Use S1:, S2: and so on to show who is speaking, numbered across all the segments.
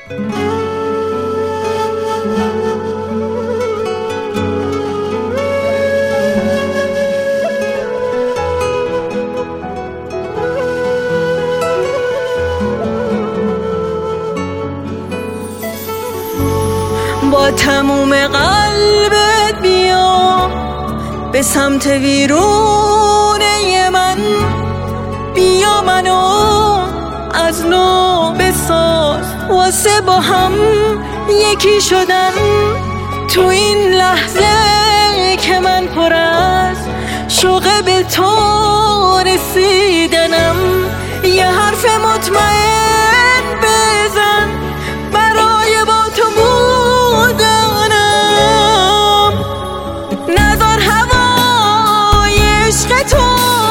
S1: با تموم قلبت بیا به سمت ویرونه من، بیا منو از نو بساز واسه با هم یکی شدن. تو این لحظه که من پر از شوق به تو رسیدنم، یه حرف مطمئن بزن برای با تو بودنم. نذار هوای عشق تو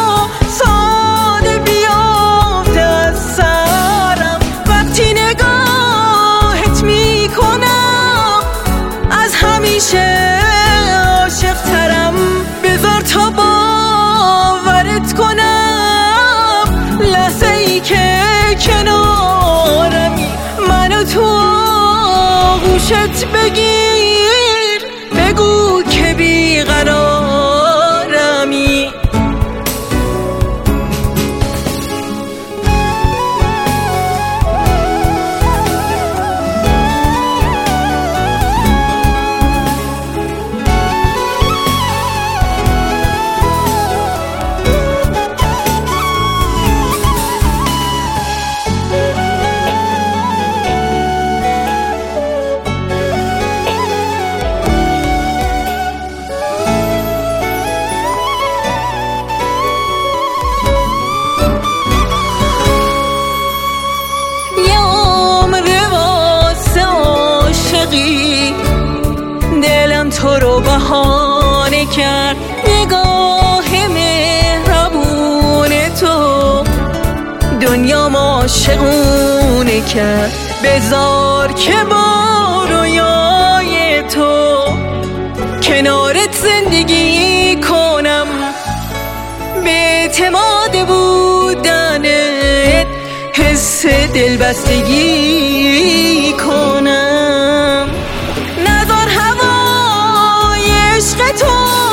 S1: ساده بیافته از سرم، وقتی نگاهت میکنم از همیشه عاشق ترم. بذار تا باورت کنم لحظه ای که کنارمی، منو تو آغوشت بگیر، بگو که بیقرارمی. دلم تو رو بهانه کرد، نگاه مهربون تو دنیا ما عاشقونه کرد. بذار که با رویای تو کنارت زندگی کنم، به اعتماد بودنت حس دلبستگی کنم. نذار هوای عشق تو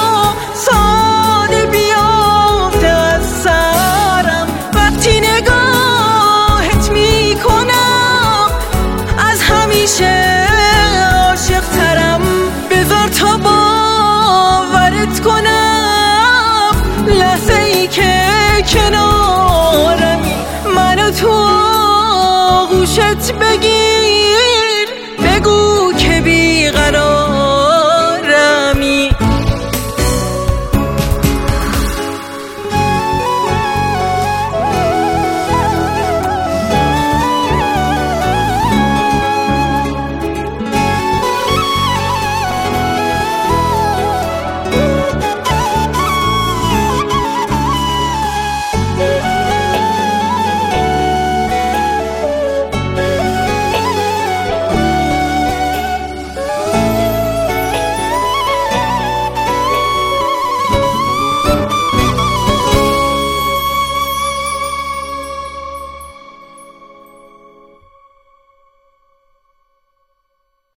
S1: ساده بیافته از سرم، وقتی نگاهت میکنم از همیشه عاشق ترم. بذار تا باورت کنم لحظه ای که کنارمی، منو تو آغوشت بگیر،